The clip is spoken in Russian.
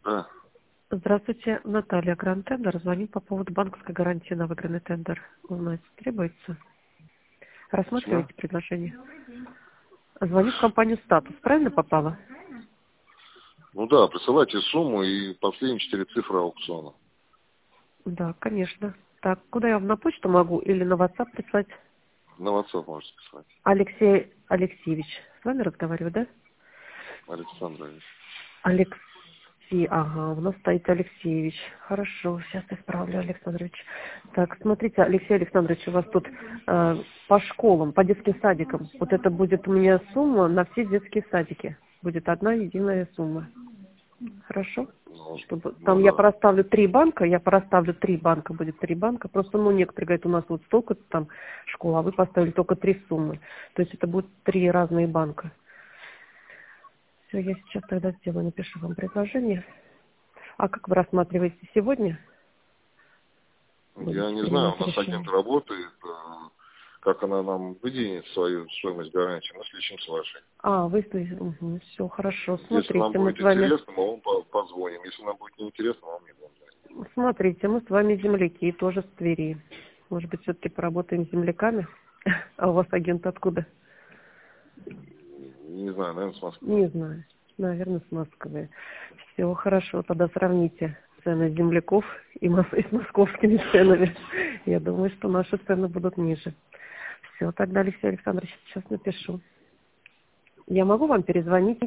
Да. Здравствуйте, Наталья, Гранд Тендер. Звоню по поводу банковской гарантии на выигранный тендер. У нас требуется. Почему? Рассматриваете предложение? Звоню в компанию «Статус». Правильно попала? Ну да, присылайте сумму и последние 4 цифры аукциона. Да, конечно. Так, куда я вам на почту могу или на WhatsApp прислать? На WhatsApp можете писать. Алексей Алексеевич. С вами разговариваю, да? Александрович. Алексей, ага, у нас стоит Алексеевич. Хорошо, сейчас исправлю, Александрович. Так, смотрите, Алексей Александрович, у вас тут по школам, по детским садикам. Вот это будет у меня сумма на все детские садики. Будет одна единая сумма. Хорошо? Чтобы Ну там я да. проставлю 3 банка, будет 3 банка. Просто, некоторые говорят, у нас вот столько там школа, а вы поставили только 3 суммы. То есть это будут 3 разные банка. Все, я сейчас тогда сделаю, напишу вам предложение. А как вы рассматриваете сегодня? Я Будете не знаю, принимать у нас агент решение? работает, как она нам выдвинет свою стоимость гарантии, мы сличим с вашей. А, вы все хорошо. Если нам Смотрите, мы будет с вами, интересно, мы вам позвоним. Если нам будет неинтересно, мы вам не будем звонить. смотрите, мы с вами земляки, тоже с Твери. Может быть, все-таки поработаем с земляками? А у вас агент откуда? Не знаю, наверное, с Москвы. Не знаю. Наверное, с Москвы. Все хорошо, тогда сравните цены земляков и с московскими ценами. Я думаю, что наши цены будут ниже. Все, тогда, Алексей Александрович, сейчас напишу. Я могу вам перезвонить?